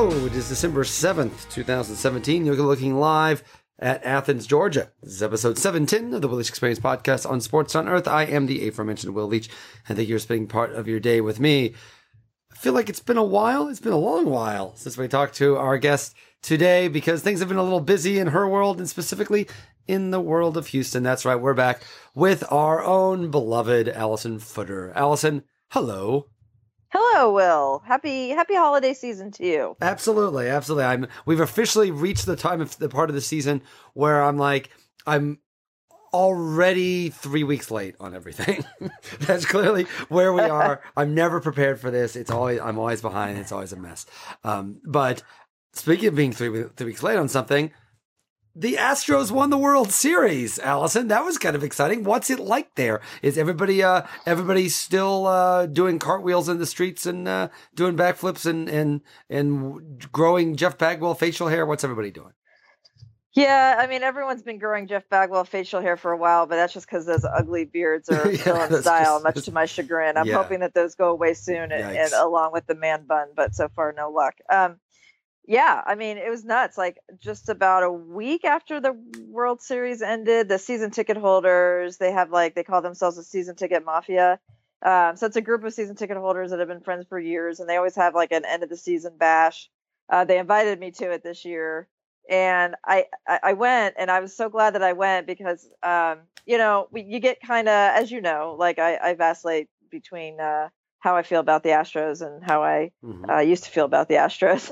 Hello, it is December 7th, 2017. You're looking live at Athens, Georgia. This is episode 710 of the Will Leitch Experience podcast on Sports on Earth. I am the aforementioned Will Leitch, and thank you for spending part of your day with me. I feel like it's been a while. It's been a long while since we talked to our guest today because things have been a little busy in her world and specifically in the world of Houston. That's right. We're back with our own beloved Allison Footer. Allison, hello. Hello, Will. Happy holiday season to you. Absolutely. We've officially reached the time of the part of the season where I'm already 3 weeks late on everything. That's clearly where we are. I'm never prepared for this. I'm always behind. It's always a mess. But speaking of being 3 weeks late on something, the Astros won the World Series, Allison. That was kind of exciting. What's it like there? Is everybody still doing cartwheels in the streets and doing backflips and growing Jeff Bagwell facial hair? What's everybody doing? Yeah, I mean, everyone's been growing Jeff Bagwell facial hair for a while, but that's just because those ugly beards are still in style, much to my chagrin. I'm hoping that those go away soon and along with the man bun, but so far, no luck. Yeah, I mean, it was nuts. Like just about a week after the World Series ended, the season ticket holders, they call themselves a season ticket mafia. So it's a group of season ticket holders that have been friends for years, and they always have like an end of the season bash. They invited me to it this year, and I went, and I was so glad that I went because, you get kind of, as you know, like I vacillate between how I feel about the Astros and how I used to feel about the Astros.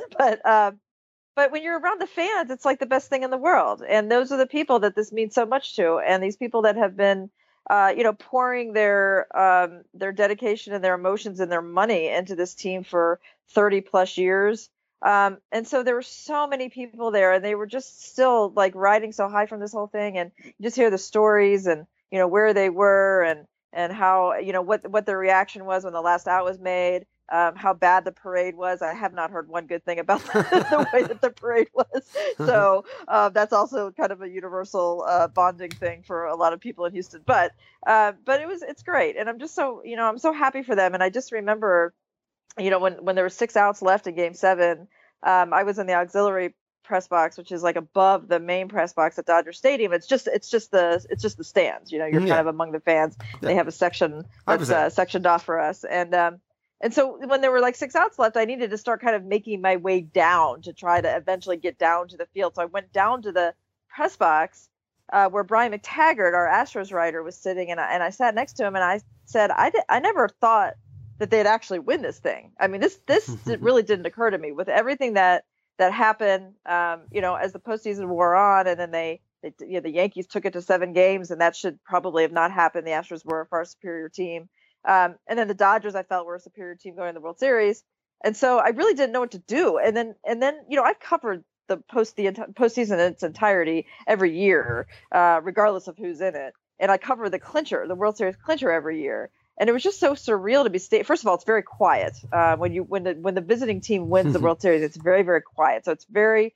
But when you're around the fans, it's like the best thing in the world. And those are the people that this means so much to. And these people that have been, pouring their dedication and their emotions and their money into this team for 30 plus years. And so there were so many people there, and they were just still like riding so high from this whole thing. And you just hear the stories and, where they were and how, what their reaction was when the last out was made, how bad the parade was. I have not heard one good thing about the way that the parade was. So that's also kind of a universal bonding thing for a lot of people in Houston. But it's great. And I'm just so, I'm so happy for them. And I just remember, when there were 6 outs left in Game 7, I was in the auxiliary press box, which is like above the main press box at Dodger Stadium. It's just the stands. You're kind of among the fans. They have a section that's sectioned off for us, and so when there were like 6 outs left, I needed to start kind of making my way down to try to eventually get down to the field. So I went down to the press box where Brian McTaggart, our Astros writer, was sitting, and I sat next to him, and I said, I never thought that they'd actually win this thing. I mean, this really didn't occur to me with everything that happened, as the postseason wore on, and then the Yankees took it to 7 games, and that should probably have not happened. The Astros were a far superior team. And then the Dodgers, I felt, were a superior team going to the World Series. And so I really didn't know what to do. And then, I've covered the postseason in its entirety every year, regardless of who's in it. And I cover the World Series clincher every year. And it was just so surreal to be First of all, it's very quiet. When the visiting team wins the World Series, it's very, very quiet. So it's very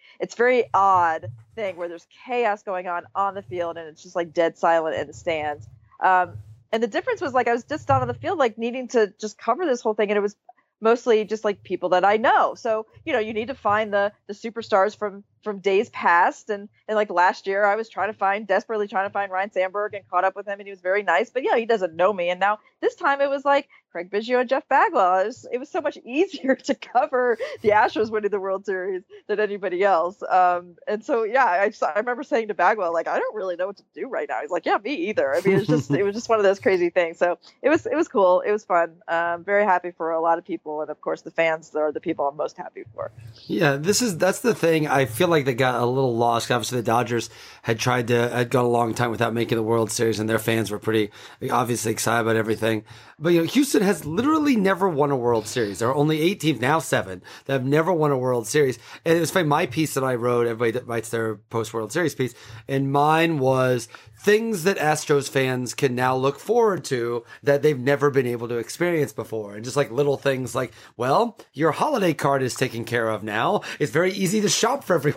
odd thing where there's chaos going on the field, and it's just like dead silent in the stands. And the difference was like I was just down on the field, like needing to just cover this whole thing, and it was mostly just like people that I know. So you need to find the superstars from days past, and like last year I was desperately trying to find Ryan Sandberg and caught up with him, and he was very nice, but he doesn't know me. And now this time it was like Craig Biggio and Jeff Bagwell. It was so much easier to cover the Astros winning the World Series than anybody else. And so I remember saying to Bagwell, like, I don't really know what to do right now. He's like, yeah, me either. I mean, it was just one of those crazy things. So it was cool. It was fun. Very happy for a lot of people, and of course the fans are the people I'm most happy for. Yeah, that's the thing. I feel like they got a little lost. Obviously, the Dodgers had gone a long time without making the World Series, and their fans were pretty obviously excited about everything. But Houston has literally never won a World Series. There are only 8 teams, now 7, that have never won a World Series. And it was funny, my piece that I wrote, everybody that writes their post-World Series piece, and mine was things that Astros fans can now look forward to that they've never been able to experience before. And just like little things like, well, your holiday card is taken care of now. It's very easy to shop for everyone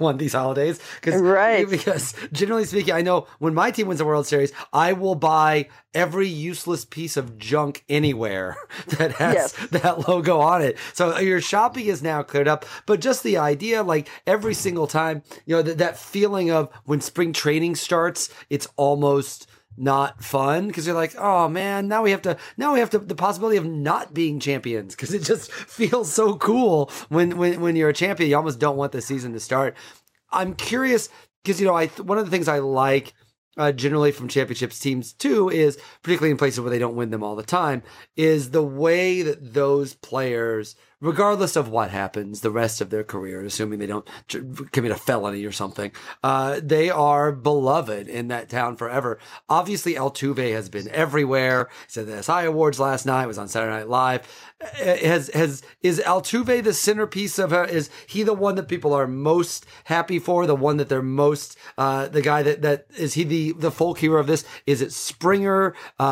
won these holidays. Right. Because generally speaking, I know when my team wins the World Series, I will buy every useless piece of junk anywhere that has that logo on it. So your shopping is now cleared up. But just the idea, like every single time, that feeling of when spring training starts, it's almost not fun because you're like, oh man, now we have to the possibility of not being champions because it just feels so cool when you're a champion. You almost don't want the season to start. I'm curious because one of the things I like generally from championships teams too is, particularly in places where they don't win them all the time, is the way that those players, regardless of what happens the rest of their career, assuming they don't commit a felony or something, they are beloved in that town forever. Obviously, Altuve has been everywhere. He said the SI Awards last night, was on Saturday Night Live. Is Altuve the centerpiece of is he the one that people are most happy for, the one that they're most the guy that is he the folk hero of this? Is it Springer?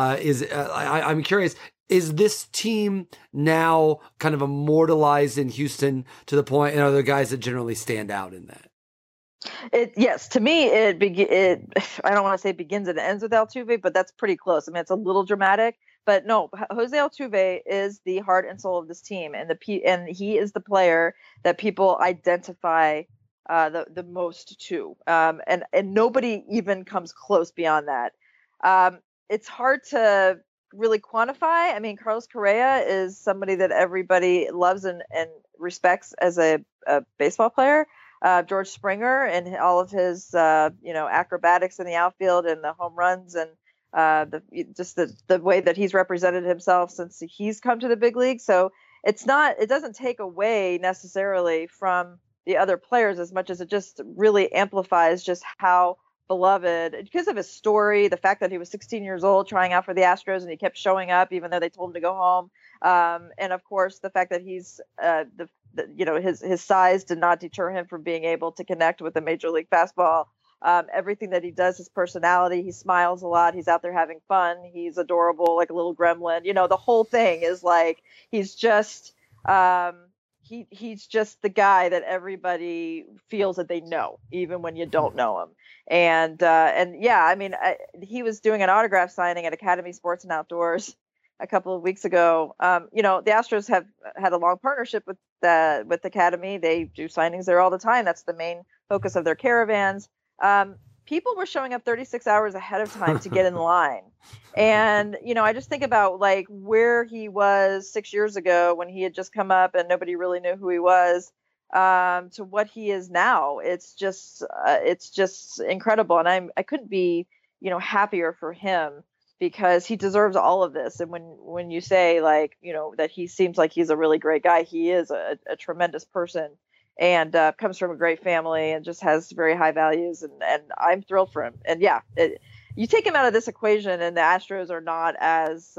I'm curious, is this team now kind of immortalized in Houston to the point, and are there guys that generally stand out in that? Yes, to me, I don't want to say begins and ends with Altuve, but that's pretty close. I mean, it's a little dramatic, but no, Jose Altuve is the heart and soul of this team, and he is the player that people identify the most to, and nobody even comes close beyond that. It's hard to really quantify. I mean, Carlos Correa is somebody that everybody loves and respects as a baseball player. George Springer and all of his, acrobatics in the outfield and the home runs and the way that he's represented himself since he's come to the big league. So it doesn't take away necessarily from the other players as much as it just really amplifies just how beloved, because of his story, the fact that he was 16 years old trying out for the Astros and he kept showing up even though they told him to go home. And of course, the fact that he's his size did not deter him from being able to connect with the Major League fastball. Everything that he does, his personality, he smiles a lot. He's out there having fun. He's adorable, like a little gremlin. The whole thing is like, he's just, he's just the guy that everybody feels that they know, even when you don't know him. And yeah, I mean, he was doing an autograph signing at Academy Sports and Outdoors a couple of weeks ago. The Astros have had a long partnership with Academy. They do signings there all the time. That's the main focus of their caravans. People were showing up 36 hours ahead of time to get in line. And, I just think about like where he was 6 years ago when he had just come up and nobody really knew who he was, to what he is now. It's just incredible. And I couldn't be, happier for him because he deserves all of this. And when you say like, that he seems like he's a really great guy, he is a tremendous person. And comes from a great family and just has very high values. And I'm thrilled for him. And yeah, you take him out of this equation and the Astros are not as,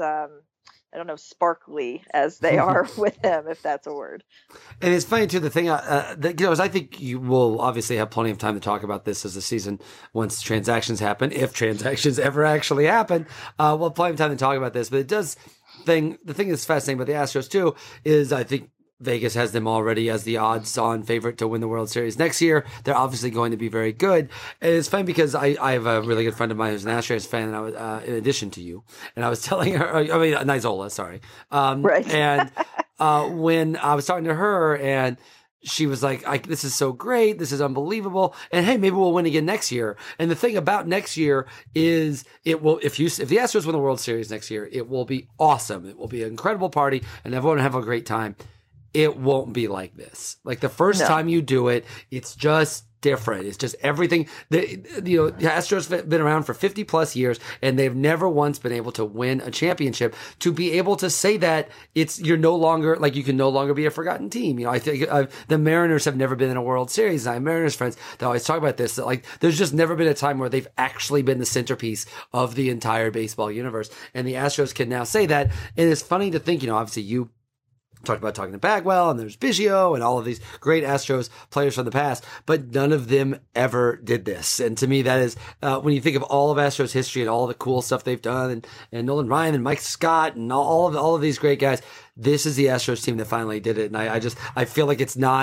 sparkly as they are with him, if that's a word. And it's funny too, the thing is I think you will obviously have plenty of time to talk about this as the season, once transactions happen, if transactions ever actually happen, we'll have plenty of time to talk about this. But the thing that's fascinating about the Astros too is I think Vegas has them already as the odds-on favorite to win the World Series next year. They're obviously going to be very good. And it's funny because I have a really good friend of mine who's an Astros fan, and I was, in addition to you, and I was telling her, Nizola, sorry. Right. And when I was talking to her, and she was like, this is so great. This is unbelievable. And hey, maybe we'll win again next year. And the thing about next year is if the Astros win the World Series next year, it will be awesome. It will be an incredible party and everyone will have a great time. It won't be like this. Like the first time you do it, it's just different. It's just everything. The Astros have been around for 50 plus years and they've never once been able to win a championship. To be able to say that you can no longer be a forgotten team. I think the Mariners have never been in a World Series. And I have Mariners friends that always talk about this, that like there's just never been a time where they've actually been the centerpiece of the entire baseball universe. And the Astros can now say that. And it's funny to think, obviously you talked about talking to Bagwell, and there's Biggio and all of these great Astros players from the past, but none of them ever did this. And to me, that is, when you think of all of Astros history and all the cool stuff they've done, and Nolan Ryan and Mike Scott and all of these great guys, this is the Astros team that finally did it. And I feel like it's not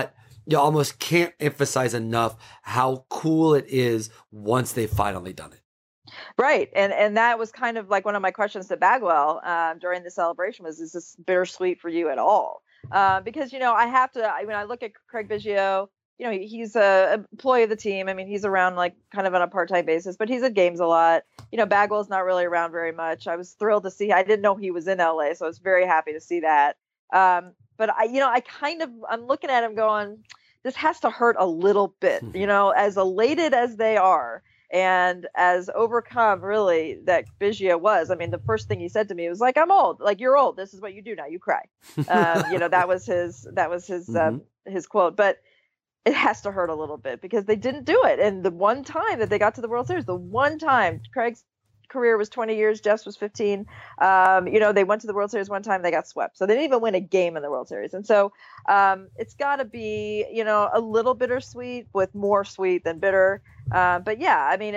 you almost can't emphasize enough how cool it is once they've finally done it. Right. And that was kind of like one of my questions to Bagwell during the celebration was, is this bittersweet for you at all? Because, I have to, when I look at Craig Biggio, he's a employee of the team. I mean, he's around like kind of on a part-time basis, but he's at games a lot. Bagwell's not really around very much. I was thrilled to see, I didn't know he was in LA, so I was very happy to see that. But I'm looking at him going, this has to hurt a little bit, as elated as they are. And as overcome, really, that Biggio was. I mean, the first thing he said to me was like, "I'm old. Like, you're old. This is what you do now. You cry." That was his his quote. But it has to hurt a little bit because they didn't do it. And the one time that they got to the World Series, the one time Craig's career was 20 years, Jeff's was 15. They went to the World Series one time, they got swept. So they didn't even win a game in the World Series. And so it's got to be, a little bittersweet with more sweet than bitter. But yeah, I mean,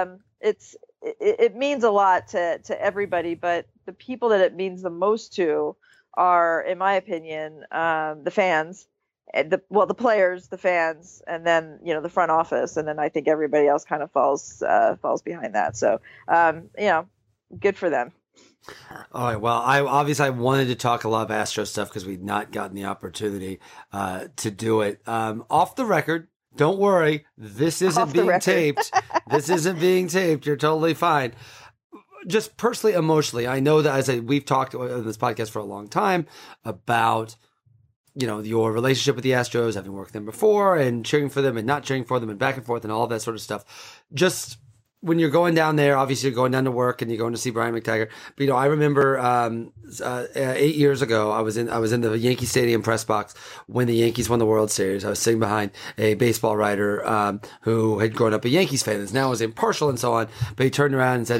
it means a lot to everybody, but the people that it means the most to are, in my opinion, the fans. The players, the fans, and then the front office, and then I think everybody else kind of falls behind that. So good for them. All right. Well, I wanted to talk a lot of Astro stuff because we'd not gotten the opportunity to do it. Off the record, don't worry, this isn't being taped. This isn't being taped. You're totally fine. Just personally, emotionally, I know that we've talked on this podcast for a long time about your relationship with the Astros, having worked with them before and cheering for them and not cheering for them and back and forth and all that sort of stuff. Just when you're going down there, obviously you're going down to work and you're going to see Brian McTaggart. But, I remember 8 years ago, I was in the Yankee Stadium press box when the Yankees won the World Series. I was sitting behind a baseball writer who had grown up a Yankees fan and now was impartial and so on. But he turned around and said,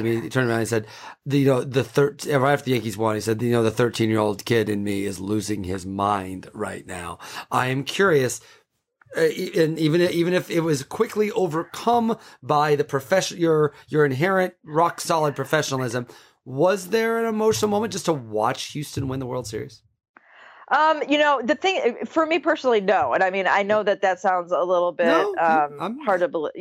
right after the Yankees won, he said, the 13-year-old kid in me is losing his mind right now. I am curious. And even if it was quickly overcome by the your inherent rock solid professionalism, was there an emotional moment just to watch Houston win the World Series? The thing for me personally, no. And I mean, I know that sounds a little bit hard to believe.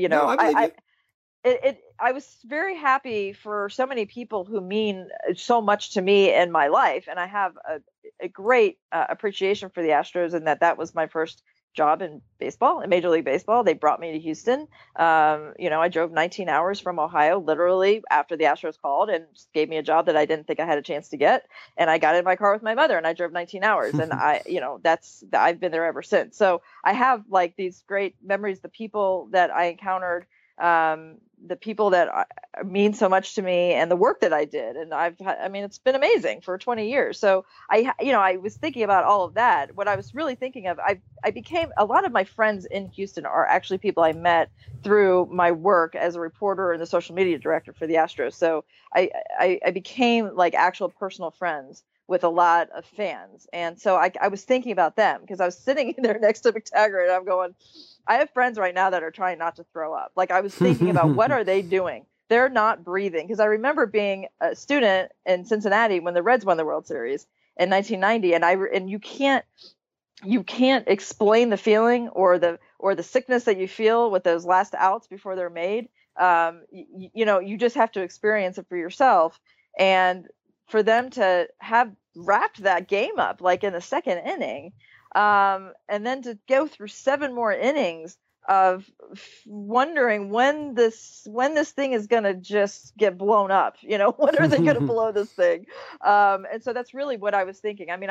I was very happy for so many people who mean so much to me in my life, and I have a great appreciation for the Astros, and that was my first job in baseball, in Major League Baseball. They brought me to Houston. I drove 19 hours from Ohio, literally after the Astros called and gave me a job that I didn't think I had a chance to get. And I got in my car with my mother and I drove 19 hours and I've been there ever since. So I have like these great memories, the people that I encountered, the people that mean so much to me and the work that I did. And it's been amazing for 20 years. So I was thinking about all of that. What I was really thinking of, I became, a lot of my friends in Houston are actually people I met through my work as a reporter and the social media director for the Astros. So I became like actual personal friends with a lot of fans. And so I was thinking about them because I was sitting there next to McTaggart and I'm going, I have friends right now that are trying not to throw up. Like I was thinking about what are they doing? They're not breathing. Because I remember being a student in Cincinnati when the Reds won the World Series in 1990. And you can't explain the feeling or the sickness that you feel with those last outs before they're made. You just have to experience it for yourself. And for them to have wrapped that game up like in the second inning, and then to go through 7 more innings of wondering when this thing is going to just get blown up, when are they going to blow this thing? And so that's really what I was thinking. I mean,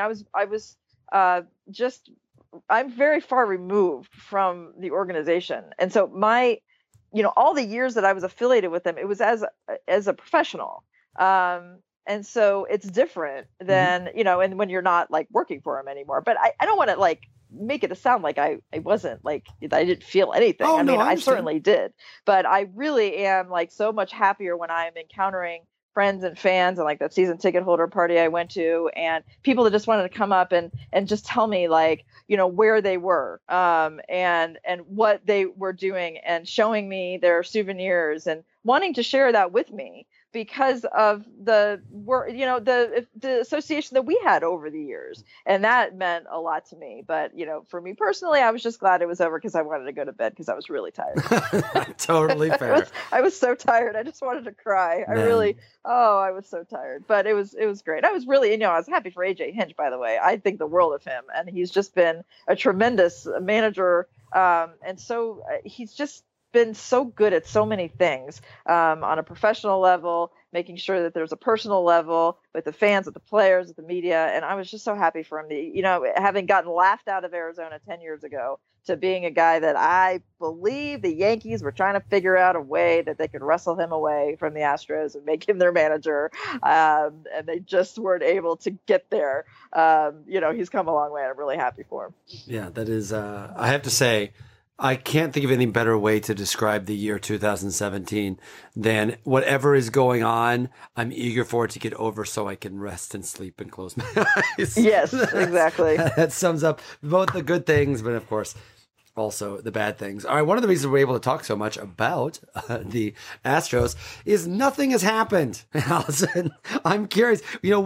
I'm very far removed from the organization. And so all the years that I was affiliated with them, it was as a professional. And so it's different than, and when you're not like working for them anymore. But I don't want to like make it sound like I wasn't like, I didn't feel anything. Oh, no, I certainly did. But I really am like so much happier when I'm encountering friends and fans and like that season ticket holder party I went to and people that just wanted to come up and just tell me like, where they were and what they were doing and showing me their souvenirs and wanting to share that with me. because of the work, the association that we had over the years. And that meant a lot to me. But, for me personally, I was just glad it was over because I wanted to go to bed because I was really tired. Totally fair. I was so tired. I just wanted to cry. Man. I was so tired. But it was great. I was really, I was happy for AJ Hinch, by the way. I think the world of him. And he's just been a tremendous manager. And so he's just been so good at so many things on a professional level, making sure that there's a personal level with the fans, with the players, with the media. And I was just so happy for him to, having gotten laughed out of Arizona 10 years ago to being a guy that I believe the Yankees were trying to figure out a way that they could wrestle him away from the Astros and make him their manager. And they just weren't able to get there. He's come a long way. I'm really happy for him. Yeah, that is, I have to say, I can't think of any better way to describe the year 2017 than whatever is going on, I'm eager for it to get over so I can rest and sleep and close my eyes. Yes, exactly. That sums up both the good things, but of course, also the bad things. All right, one of the reasons we're able to talk so much about the Astros is nothing has happened, Allison. I'm curious. You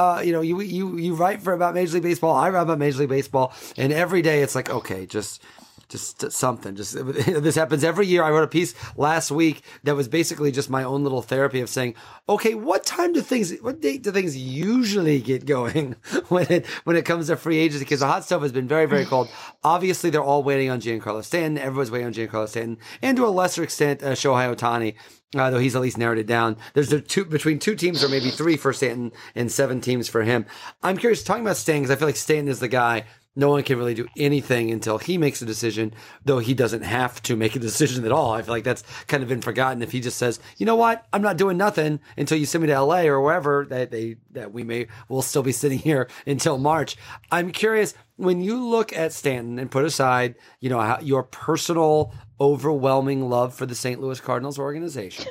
write about Major League Baseball. I write about Major League Baseball, and every day it's like, okay, just something. This happens every year. I wrote a piece last week that was basically just my own little therapy of saying, okay, what date do things usually get going when it comes to free agency? Because the hot stove has been very, very cold. Obviously, they're all waiting on Giancarlo Stanton. Everyone's waiting on Giancarlo Stanton, and to a lesser extent, Shohei Ohtani. Though he's at least narrowed it down. There's between 2 teams or maybe 3 for Stanton and 7 teams for him. I'm curious, talking about Stanton, because I feel like Stanton is the guy. No one can really do anything until he makes a decision, though he doesn't have to make a decision at all. I feel like that's kind of been forgotten. If he just says, you know what, I'm not doing nothing until you send me to LA or wherever we'll still be sitting here until March. I'm curious, when you look at Stanton and put aside, your personal overwhelming love for the St. Louis Cardinals organization,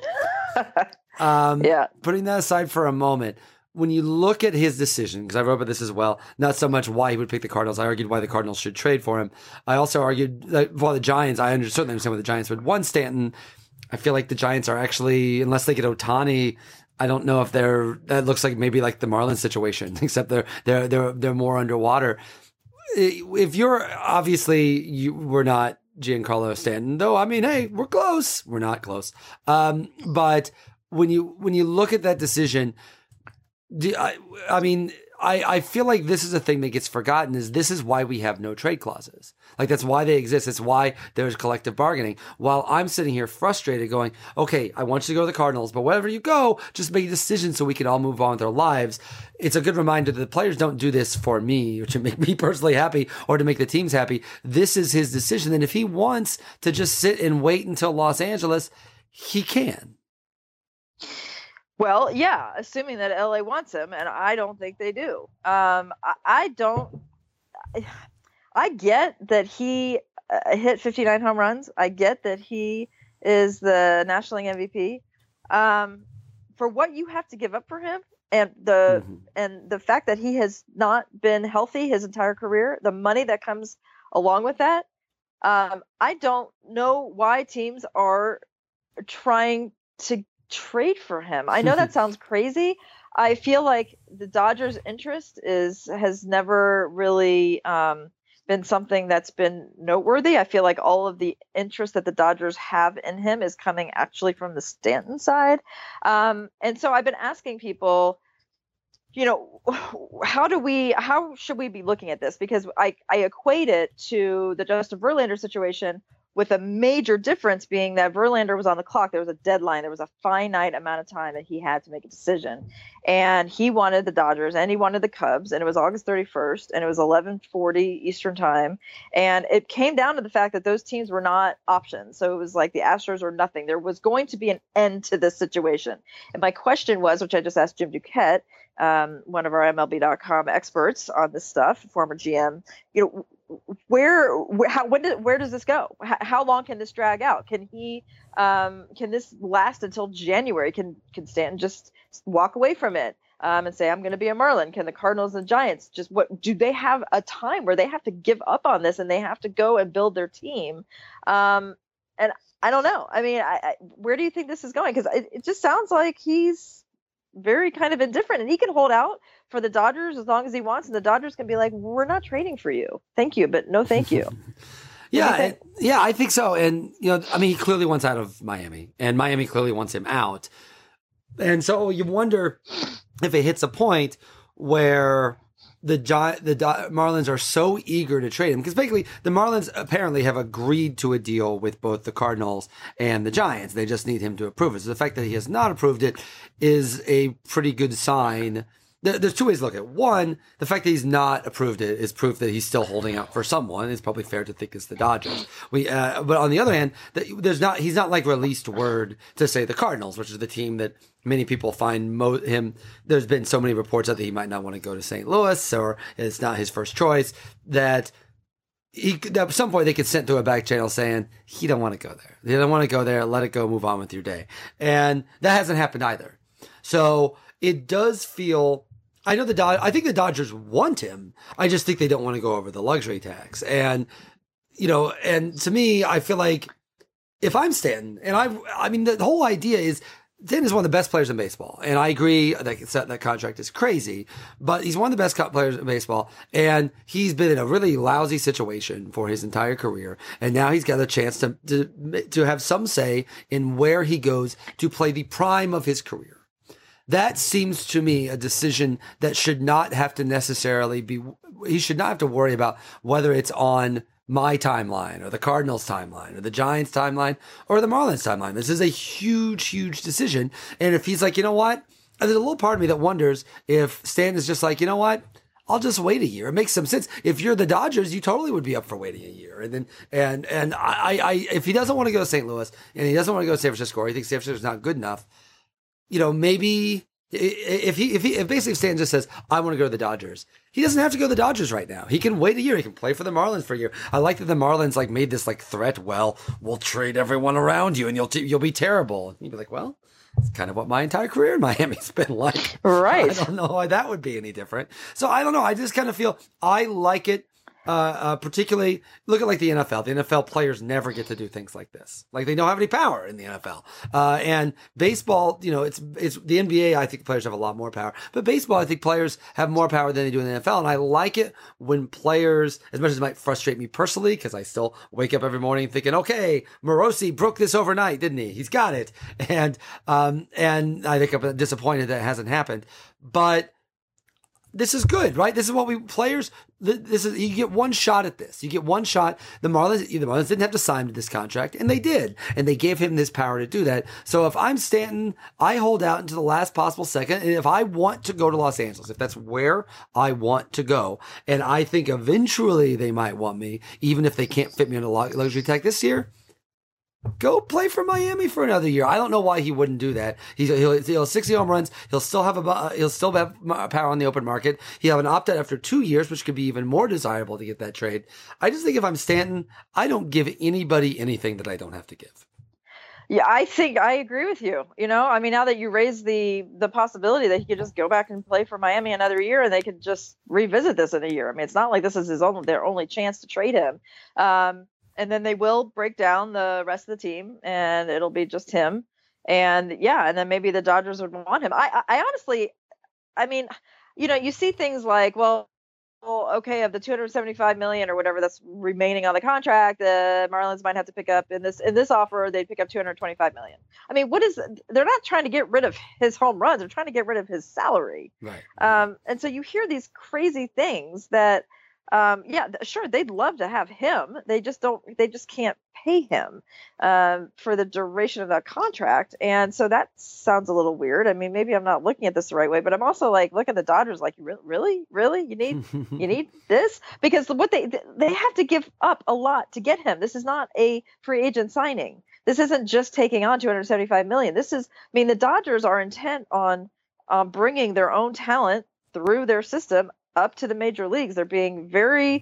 putting that aside for a moment, when you look at his decision, because I wrote about this as well, not so much why he would pick the Cardinals. I argued why the Cardinals should trade for him. I also argued that for the Giants, I certainly understand what the Giants would. One, Stanton, I feel like the Giants are actually, unless they get Ohtani, I don't know if that looks like maybe like the Marlins situation, except they're more underwater. If you're, obviously, we're not Giancarlo Stanton, though, I mean, hey, we're close. We're not close. But when you look at that decision, I feel like this is a thing that gets forgotten. This is why we have no trade clauses. Like, that's why they exist. It's why there's collective bargaining. While I'm sitting here frustrated going, okay, I want you to go to the Cardinals, but wherever you go, just make a decision so we can all move on with our lives. It's a good reminder that the players don't do this for me or to make me personally happy or to make the teams happy. This is his decision. And if he wants to just sit and wait until Los Angeles, he can. Well, yeah, assuming that LA wants him, and I don't think they do. I get that he hit 59 home runs. I get that he is the National League MVP. For what you have to give up for him, and the fact that he has not been healthy his entire career, the money that comes along with that, I don't know why teams are trying to trade for him. I know that sounds crazy. I feel like the Dodgers' interest has never really been something that's been noteworthy. I feel like all of the interest that the Dodgers have in him is coming actually from the Stanton side. And so I've been asking people, how should we be looking at this? Because I equate it to the Justin Verlander situation, with a major difference being that Verlander was on the clock. There was a deadline. There was a finite amount of time that he had to make a decision. And he wanted the Dodgers and he wanted the Cubs. And it was August 31st and it was 11:40 Eastern time. And it came down to the fact that those teams were not options. So it was like the Astros or nothing. There was going to be an end to this situation. And my question was, which I just asked Jim Duquette, one of our MLB.com experts on this stuff, former GM, where does this go? How long can this drag out? Can this last until January? Can Stanton just walk away from it and say, I'm going to be a Marlin? Can the Cardinals and Giants do they have a time where they have to give up on this and they have to go and build their team? And I don't know. I mean, where do you think this is going? Because it just sounds like he's very kind of indifferent, and he can hold out for the Dodgers as long as he wants, and the Dodgers can be like, we're not trading for you. Thank you, but no thank you. Yeah, I think so. And, I mean, he clearly wants out of Miami, and Miami clearly wants him out. And so you wonder if it hits a point where the Marlins are so eager to trade him, because basically the Marlins apparently have agreed to a deal with both the Cardinals and the Giants. They just need him to approve it. So the fact that he has not approved it is a pretty good sign. There's two ways to look at it. One, the fact that he's not approved it is proof that he's still holding out for someone. It's probably fair to think it's the Dodgers. But on the other hand, he's not like released word to say the Cardinals, which is the team that many people find him. There's been so many reports that he might not want to go to St. Louis, or it's not his first choice. That at some point they could send through a back channel saying he don't want to go there. They don't want to go there. Let it go. Move on with your day. And that hasn't happened either. So it does feel. I think the Dodgers want him. I just think they don't want to go over the luxury tax. And, and to me, I feel like if I'm Stanton, and I mean, the whole idea is Stanton is one of the best players in baseball. And I agree that contract is crazy, but he's one of the best players in baseball. And he's been in a really lousy situation for his entire career. And now he's got a chance to have some say in where he goes to play the prime of his career. That seems to me a decision that should not have to necessarily he should not have to worry about whether it's on my timeline or the Cardinals timeline or the Giants timeline or the Marlins timeline. This is a huge, huge decision. And if he's like, you know what? There's a little part of me that wonders if Stan is just like, you know what? I'll just wait a year. It makes some sense. If you're the Dodgers, you totally would be up for waiting a year. And then, and I if he doesn't want to go to St. Louis and he doesn't want to go to San Francisco, or he thinks San Francisco's not good enough, maybe if basically Stan just says, I want to go to the Dodgers, he doesn't have to go to the Dodgers right now. He can wait a year. He can play for the Marlins for a year. I like that the Marlins made this threat. Well, we'll trade everyone around you and you'll be terrible. And you'd be like, well, it's kind of what my entire career in Miami's been like. Right. I don't know why that would be any different. So I don't know. I just kind of feel I like it. Particularly look at the NFL. The NFL players never get to do things like this. They don't have any power in the NFL. And baseball, it's the NBA. I think players have a lot more power, but baseball, I think players have more power than they do in the NFL. And I like it when players, as much as it might frustrate me personally, because I still wake up every morning thinking, okay, Morosi broke this overnight, didn't he? He's got it. And I think I'm disappointed that it hasn't happened, but this is good, right? This is what you get one shot at this. You get one shot. The Marlins didn't have to sign to this contract, and they did. And they gave him this power to do that. So if I'm Stanton, I hold out until the last possible second. And if I want to go to Los Angeles, if that's where I want to go, and I think eventually they might want me, even if they can't fit me on a luxury tax this year, go play for Miami for another year. I don't know why he wouldn't do that. He'll 60 home runs. He'll still have power on the open market. He'll have an opt-out after 2 years, which could be even more desirable to get that trade. I just think if I'm Stanton, I don't give anybody anything that I don't have to give. Yeah, I think I agree with you. I mean, now that you raise the possibility that he could just go back and play for Miami another year, and they could just revisit this in a year. I mean, it's not like this is their only chance to trade him. And then they will break down the rest of the team, and it'll be just him. And and then maybe the Dodgers would want him. I honestly, I mean, you see things like, well, okay, of the $275 million or whatever that's remaining on the contract, the Marlins might have to pick up in this offer. They'd pick up $225 million. I mean, they're not trying to get rid of his home runs. They're trying to get rid of his salary. Right. And so you hear these crazy things that. Sure, they'd love to have him. They just can't pay him for the duration of that contract. And so that sounds a little weird. I mean, maybe I'm not looking at this the right way, but I'm also look at the Dodgers really, you need this? Because what they have to give up a lot to get him. This is not a free agent signing. This isn't just taking on $275 million. The Dodgers are intent on bringing their own talent through their system up to the major leagues. They're being very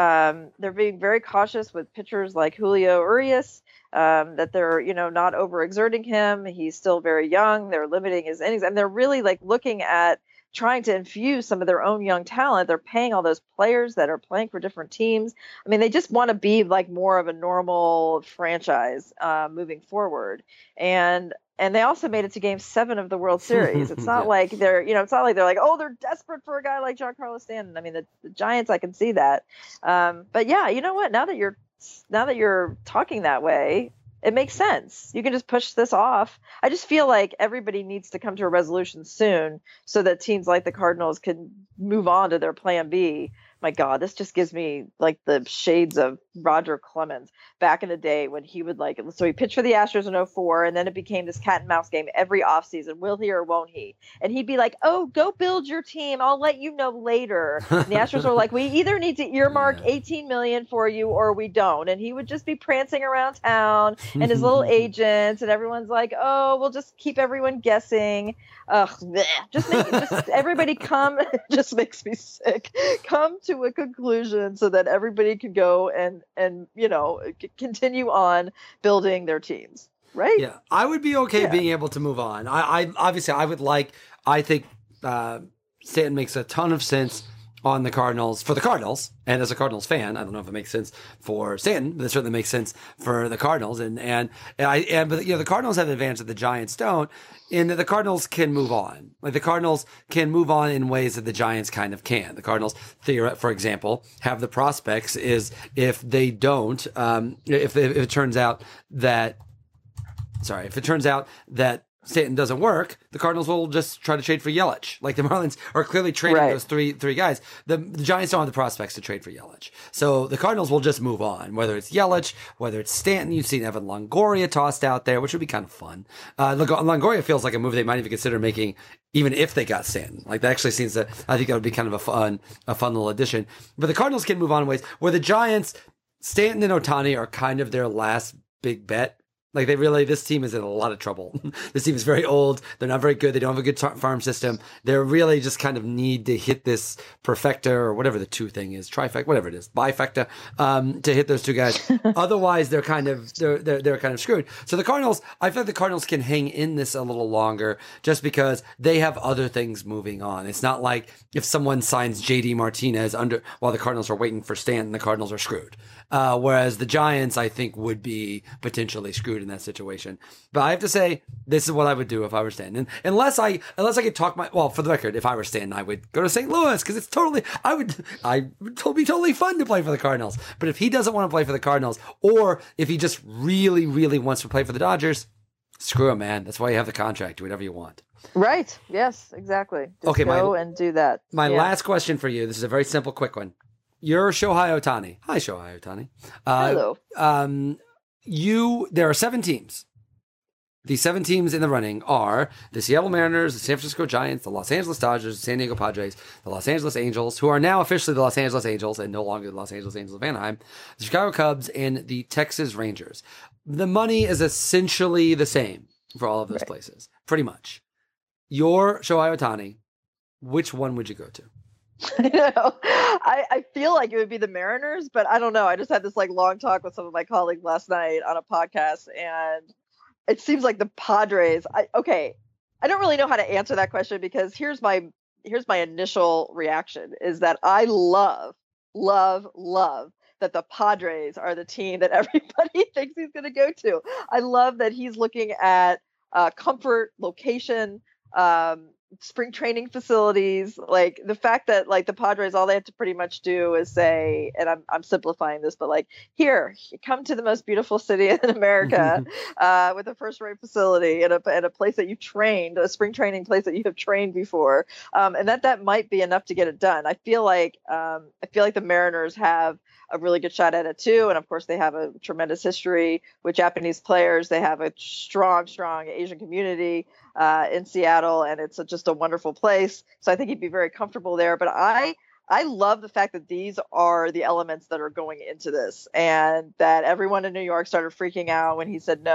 cautious with pitchers like Julio Urias, that they're not overexerting him. He's still very young. They're limiting his innings, and they're really looking at trying to infuse some of their own young talent. They're paying all those players that are playing for different teams. I mean, they just want to be like more of a normal franchise moving forward. And they also made it to Game 7 of the World Series. It's not like they're, it's not like they're like, oh, they're desperate for a guy like Giancarlo Stanton. I mean, the Giants, I can see that. But yeah, you know what? Now that you're talking that way, it makes sense. You can just push this off. I just feel like everybody needs to come to a resolution soon so that teams like the Cardinals can move on to their plan B. My God, this just gives me like the shades of Roger Clemens back in the day when he would so he pitched for the Astros in 2004, and then it became this cat and mouse game every offseason. Will he or won't he? And he'd be like, oh, go build your team. I'll let you know later. And the Astros were like, we either need to earmark $18 million for you or we don't. And he would just be prancing around town and his little agents, and everyone's like, oh, we'll just keep everyone guessing. Just everybody come. It just makes me sick. Come to a conclusion so that everybody can go and continue on building their teams, right? Yeah, I would be okay being able to move on. I obviously I think Stanton makes a ton of sense on the Cardinals, for the Cardinals, and as a Cardinals fan, I don't know if it makes sense for Stanton, but it certainly makes sense for the Cardinals, but the Cardinals have the advantage that the Giants don't, in that the Cardinals can move on. Like the Cardinals can move on in ways that the Giants kind of can. The Cardinals, for example, have the prospects is if they don't, if it turns out that Stanton doesn't work, the Cardinals will just try to trade for Yelich. Like the Marlins are clearly trading those three guys. The Giants don't have the prospects to trade for Yelich. So the Cardinals will just move on, whether it's Yelich, whether it's Stanton. You've seen Evan Longoria tossed out there, which would be kind of fun. Longoria feels like a move they might even consider making even if they got Stanton. Like that actually seems I think that would be kind of a fun little addition. But the Cardinals can move on in ways where the Giants, Stanton and Ohtani are kind of their last big bet. Like this team is in a lot of trouble. This team is very old. They're not very good. They don't have a good farm system. They're really just kind of need to hit this perfecta or whatever the two thing is, trifecta, whatever it is, bifecta, to hit those two guys. Otherwise, they're kind of screwed. So the Cardinals, I feel like the Cardinals can hang in this a little longer just because they have other things moving on. It's not like if someone signs JD Martinez while the Cardinals are waiting for Stanton, the Cardinals are screwed. Whereas the Giants, I think, would be potentially screwed in that situation. But I have to say, this is what I would do if I were Stanton. Unless I could talk for the record, if I were Stanton, I would go to St. Louis because it's I would be totally fun to play for the Cardinals. But if he doesn't want to play for the Cardinals, or if he just really, really wants to play for the Dodgers, screw him, man. That's why you have the contract. Do whatever you want. Right. Yes, exactly. Just go and do that. My last question for you. This is a very simple, quick one. You're Shohei Ohtani. Hi, Shohei Ohtani. Hello. There are 7 teams. The 7 teams in the running are the Seattle Mariners, the San Francisco Giants, the Los Angeles Dodgers, the San Diego Padres, the Los Angeles Angels, who are now officially the Los Angeles Angels and no longer the Los Angeles Angels of Anaheim, the Chicago Cubs, and the Texas Rangers. The money is essentially the same for all of those places, pretty much. You're Shohei Ohtani. Which one would you go to? I feel like it would be the Mariners, but I don't know. I just had this long talk with some of my colleagues last night on a podcast, and it seems like the Padres. I don't really know how to answer that question because here's my initial reaction is that I love that the Padres are the team that everybody thinks he's going to go to. I love that he's looking at comfort, location, spring training facilities, like the fact that the Padres, all they have to pretty much do is say, and I'm simplifying this, but here, come to the most beautiful city in America with a first-rate facility and a place that you trained, a spring training place that you have trained before, and that might be enough to get it done. I feel like the Mariners have a really good shot at it too, and of course they have a tremendous history with Japanese players. They have a strong Asian community in Seattle, and it's just a wonderful place. So I think he'd be very comfortable there. But I love the fact that these are the elements that are going into this, and that everyone in New York started freaking out when he said no.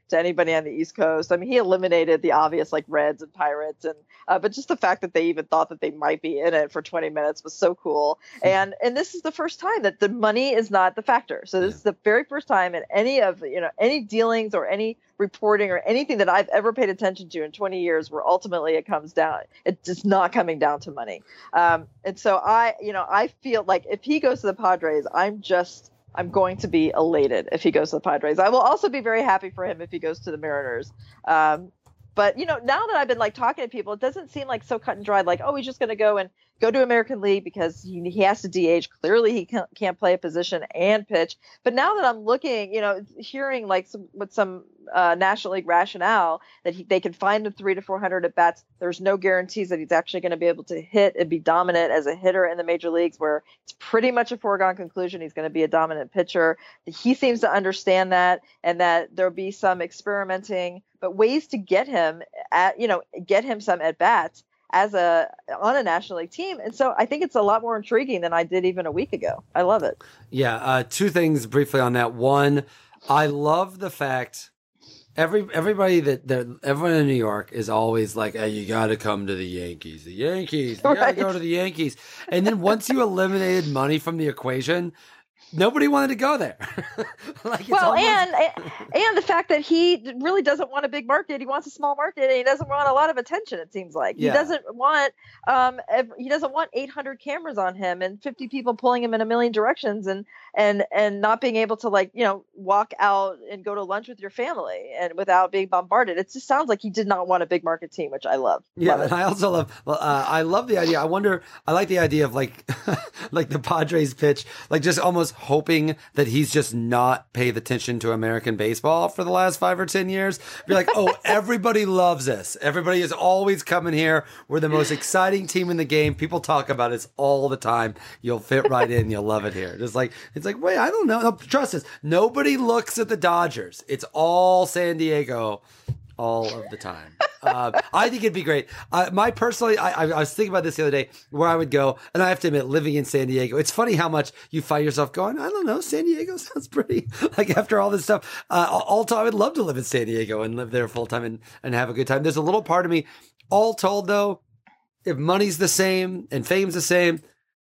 to anybody on the East Coast. I mean, he eliminated the obvious like Reds and Pirates, and but just the fact that they even thought that they might be in it for 20 minutes was so cool. And this is the first time that the money is not the factor. So this is the very first time in any of any dealings or any reporting or anything that I've ever paid attention to in 20 years where ultimately it comes down. It's just not coming down to money. And so I feel like if he goes to the Padres, I'm going to be elated if he goes to the Padres. I will also be very happy for him if he goes to the Mariners. But now that I've been like talking to people, it doesn't seem like so cut and dried. Like, oh, he's just going to go to American League because he has to DH. Clearly, he can't play a position and pitch. But now that I'm looking, hearing like some National League rationale that they can find him 300 to 400 at bats. There's no guarantees that he's actually going to be able to hit and be dominant as a hitter in the major leagues, where it's pretty much a foregone conclusion he's going to be a dominant pitcher. He seems to understand that, and that there'll be some experimenting, but ways to get him some at bats on a National League team. And so I think it's a lot more intriguing than I did even a week ago. I love it. Yeah. Two things briefly on that. One, I love the fact everyone in New York is always like, hey, you got to come to the Yankees. The Yankees. You got to go to the Yankees. And then once you eliminated money from the equation, nobody wanted to go there. And the fact that he really doesn't want a big market. He wants a small market, and he doesn't want a lot of attention. It seems like he doesn't want 800 cameras on him and 50 people pulling him in a million directions, and not being able to walk out and go to lunch with your family and without being bombarded. It just sounds like he did not want a big market team, which I love. Yeah, love it. And I also love. I love the idea. I like the idea of like the Padres pitch, like just almost hoping that he's just not paid attention to American baseball for the last 5 or 10 years. Be like, oh, everybody loves us. Everybody is always coming here. We're the most exciting team in the game. People talk about us all the time. You'll fit right in. You'll love it here. It's like, wait, I don't know. No, trust us. Nobody looks at the Dodgers. It's all San Diego all of the time. I think it'd be great. I was thinking about this the other day, where I would go, and I have to admit, living in San Diego, it's funny how much you find yourself going, I don't know, San Diego sounds pretty, like after all this stuff. Also, I would love to live in San Diego and live there full time and have a good time. There's a little part of me, all told though, if money's the same and fame's the same,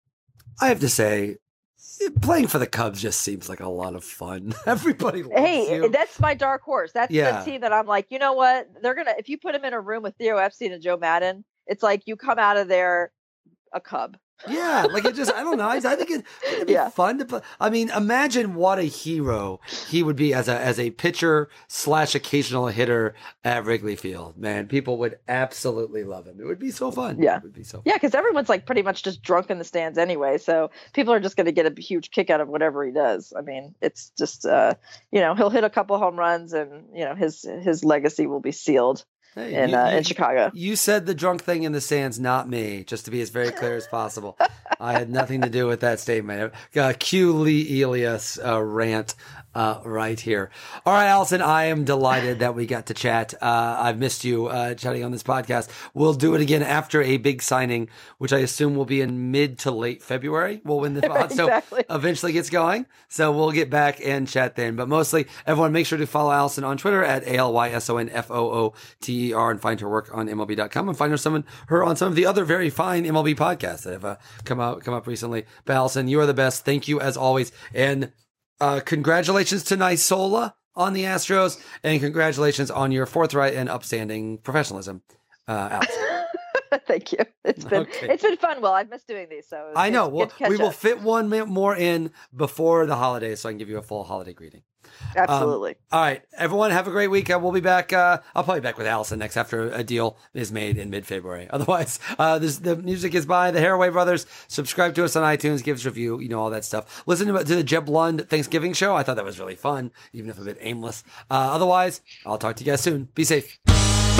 I have to say, playing for the Cubs just seems like a lot of fun. Everybody loves you. That's my dark horse. That's the team that I'm like, you know what? If you put them in a room with Theo Epstein and Joe Madden, it's like you come out of there a Cub. Yeah, like it just, I don't know. I think it'd be fun to play. I mean, imagine what a hero he would be as a pitcher / occasional hitter at Wrigley Field. Man, people would absolutely love him. It would be so fun. Yeah. It would be so fun. Yeah, because everyone's like pretty much just drunk in the stands anyway. So people are just going to get a huge kick out of whatever he does. I mean, it's just, he'll hit a couple home runs, and, his legacy will be sealed. Hey, in Chicago. You said the drunk thing in the stands, not me, just to be as very clear as possible. I had nothing to do with that statement. Cue Lee Elias rant right here. All right, Allison, I am delighted that we got to chat. I've missed you chatting on this podcast. We'll do it again after a big signing, which I assume will be in mid to late February. We'll win the pod, exactly. So eventually gets going. So we'll get back and chat then. But mostly, everyone, make sure to follow Allison on Twitter at ALYSONFOOTER and find her work on MLB.com and find her on some of the other very fine MLB podcasts that have come up recently. But Allison, you are the best. Thank you as always. And congratulations to Nisola on the Astros, and congratulations on your forthright and upstanding professionalism, Allison. Thank you. It's been fun. Well, I've missed doing these, so I know. We will fit one more in before the holidays, so I can give you a full holiday greeting. Absolutely. All right, everyone, have a great week. We'll be back. I'll probably be back with Allison next after a deal is made in mid-February. Otherwise, the music is by the Haraway Brothers. Subscribe to us on iTunes, give us a review, all that stuff. Listen to the Jeb Lund Thanksgiving show. I thought that was really fun, even if a bit aimless. Otherwise, I'll talk to you guys soon. Be safe.